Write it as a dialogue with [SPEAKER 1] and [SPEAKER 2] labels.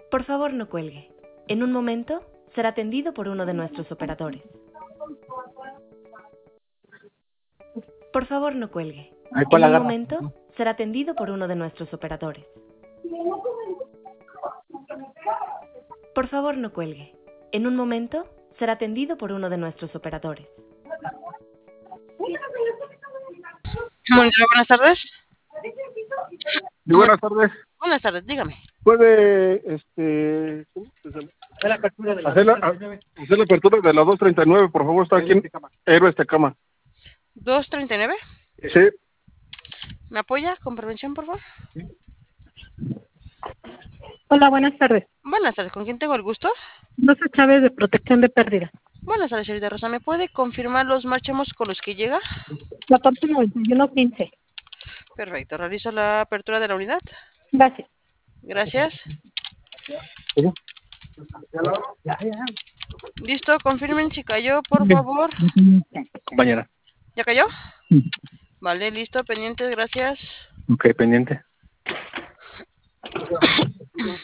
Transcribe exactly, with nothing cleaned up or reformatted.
[SPEAKER 1] Por favor, no cuelgue. En un momento será atendido por uno de nuestros operadores. Por favor, no cuelgue.
[SPEAKER 2] Ay,
[SPEAKER 1] En
[SPEAKER 2] ¿cuál
[SPEAKER 1] un
[SPEAKER 2] agarra?
[SPEAKER 1] momento será atendido por uno de nuestros operadores. Por favor, no cuelgue. En un momento será atendido por uno de nuestros operadores.
[SPEAKER 3] Monitor, buenas tardes.
[SPEAKER 2] Sí, buenas tardes.
[SPEAKER 3] Buenas tardes, dígame.
[SPEAKER 2] ¿Puede este, hacer la apertura de la, hacer la, hacer la apertura de la dos treinta y nueve, por favor? Está aquí en Héroes Tecama.
[SPEAKER 3] ¿dos treinta y nueve?
[SPEAKER 2] Sí.
[SPEAKER 3] ¿Me apoya con prevención, por favor?
[SPEAKER 4] Hola, buenas tardes.
[SPEAKER 3] Buenas tardes, ¿con quién tengo el gusto?
[SPEAKER 4] Rosa Chávez de Protección de Pérdida.
[SPEAKER 3] Buenas tardes, señorita Rosa. ¿Me puede confirmar los marchamos con los que llega?
[SPEAKER 4] catorce noventa y uno quince.
[SPEAKER 3] Perfecto, realizo la apertura de la unidad.
[SPEAKER 4] Gracias.
[SPEAKER 3] Gracias. Listo, confirmen si cayó, por favor.
[SPEAKER 2] Compañera.
[SPEAKER 3] ¿Ya cayó? Vale, listo, pendientes, gracias.
[SPEAKER 2] Ok, pendiente.